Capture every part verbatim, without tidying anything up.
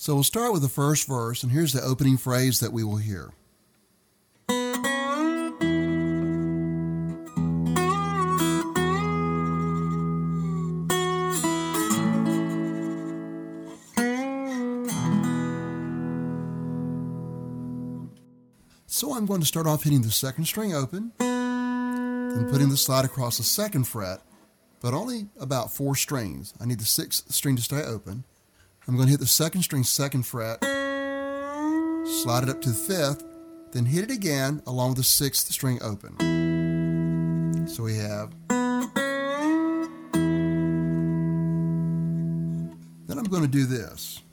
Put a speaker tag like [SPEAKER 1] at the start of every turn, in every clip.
[SPEAKER 1] So we'll start with the first verse, and here's the opening phrase that we will hear. So I'm going to start off hitting the second string open, then putting the slide across the second fret, but only about four strings. I need the sixth string to stay open. I'm going to hit the second string second fret, slide it up to the fifth, then hit it again along with the sixth string open. So we have. Then I'm going to do this.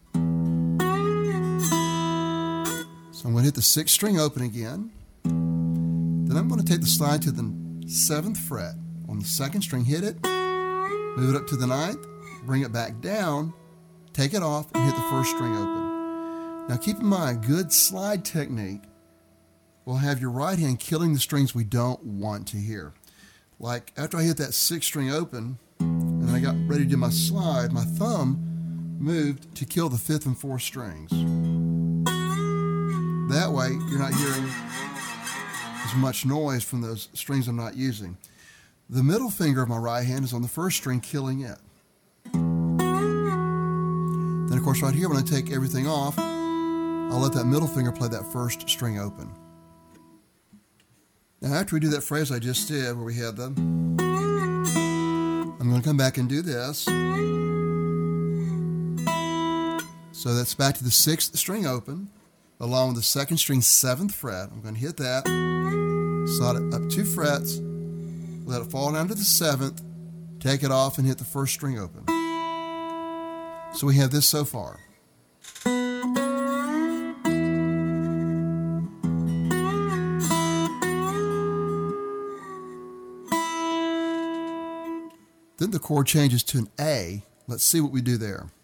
[SPEAKER 1] So I'm going to hit the sixth string open again. Then I'm going to take the slide to the seventh fret on the second string, hit it, move it up to the ninth, bring it back down, take it off, and hit the first string open. Now keep in mind, good slide technique will have your right hand killing the strings we don't want to hear. Like after I hit that sixth string open, and then I got ready to do my slide, my thumb moved to kill the fifth and fourth strings. That way, you're not hearing as much noise from those strings I'm not using. The middle finger of my right hand is on the first string, killing it. Then, of course, right here, when I take everything off, I'll let that middle finger play that first string open. Now, after we do that phrase I just did, where we had the, I'm going to come back and do this. So that's back to the sixth string open, along with the second string seventh fret. I'm going to hit that, slide it up two frets, let it fall down to the seventh, take it off, and hit the first string open. So we have this so far. Then the chord changes to an A. Let's see what we do there.